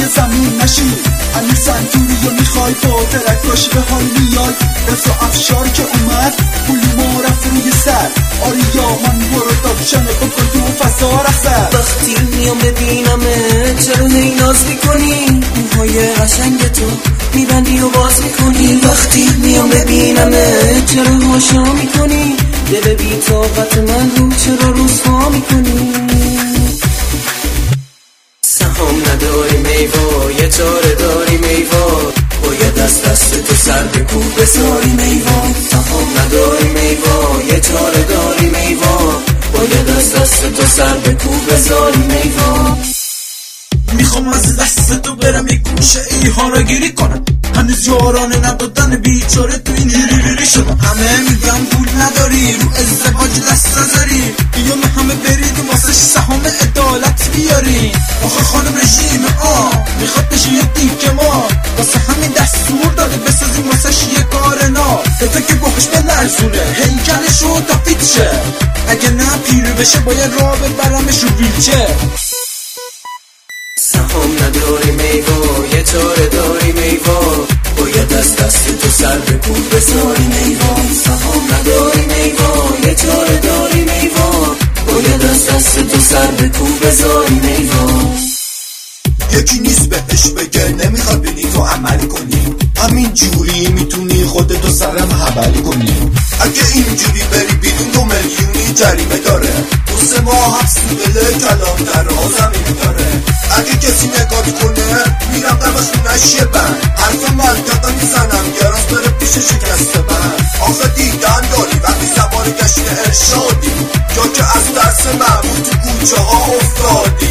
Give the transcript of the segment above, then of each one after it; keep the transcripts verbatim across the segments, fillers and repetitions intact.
زمین نشی علی سنتوری یا میخوای با درکاش به حال میای رفت و افشار که اومد پولی ما رفت روی سر آریا من برو داپشنه بکن تو فضا رسد وقتی میام ببینمه چرا هی ناز میکنی موهای قشنگ تو میبندی و باز میکنی وقتی میام ببینمه چرا هاشا میکنی دل بی طاقت من رو چرا رسوا میکنی سهام نداری میوا یه چاره داری میوا باید از دست تو سر بکو بذاری میوا سهام نداری میوا یه چاره داری میوا باید از دست تو سر بکو بذاری میوا میخوام از دست تو برم یک گوشه ای ها را گیری کنم هنوز یارانه ندادن بیچاره تو این هیری بیری شدم همه میگم پول نداری رو ازدواج دست نذاری بیام همه برید و واسه سهام عدالت بیاری آخه خانم رژیم آ میخواد بشه یه دیگه ما واسه همین دستور داده بسازیم واسه یه کار نا تا که باهاش بلرزونه هیکلشو تا پیچه اگه نه پیر بشه باید راه ببرمش رو ویلچر سهام نداری میوا یه چاره داری میوا باید از دست تو سر بکو بذاری میوا سهام نداری میوا یه چاره داری میوا باید از دست تو سر بکو بذاری میوا یکی نیست بهش بگه نمیخواد بینی تو عمل کنی همین جوری میتونی خودتو سرم حبل کنی اگه اینجوری بری بیرون دو میلیونی جریمه داره دو سه ماه حبس دل کلام در آزمین داره اگه کسی نگاه کنه میرم دمش نشیه بند حرف منطقه میزنم گراز بره پیش شکسته بند آخه دیدن داری وقتی زبان گشت ارشادی یا که از درس معمول تو کوچه ها افتادی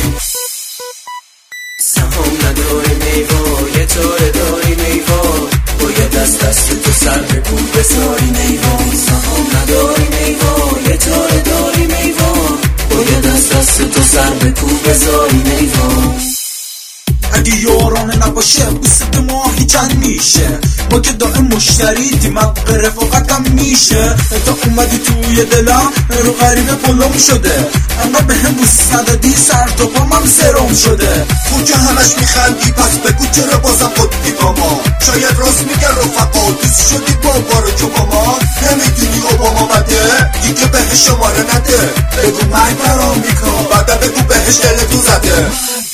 سهام نداری میوا یه چاره داری میوا باید از دست تو سر بکو بذاری میوا سهام نداری میوا یه چاره داری میوا باید از دست تو سر بکو بذاری میوا اگه یارانه نباشه بوست ماهی چند میشه ما که دائم مشتری تیمق رفاقتم میشه تا اومدی توی دلم رو غریبه پلم شده انقدر به هم بوست ندادی سر تو پامم سرم شده تو که همش میخندی پس بگو چرا بازم خودی با ما شاید راست میگه رفقا دوست شدی بابا رو که با ما نمیدونی اوباما بده دیگه بهش شماره نده بگو مرگ برام میکن بعد بگو بهش دل تو زده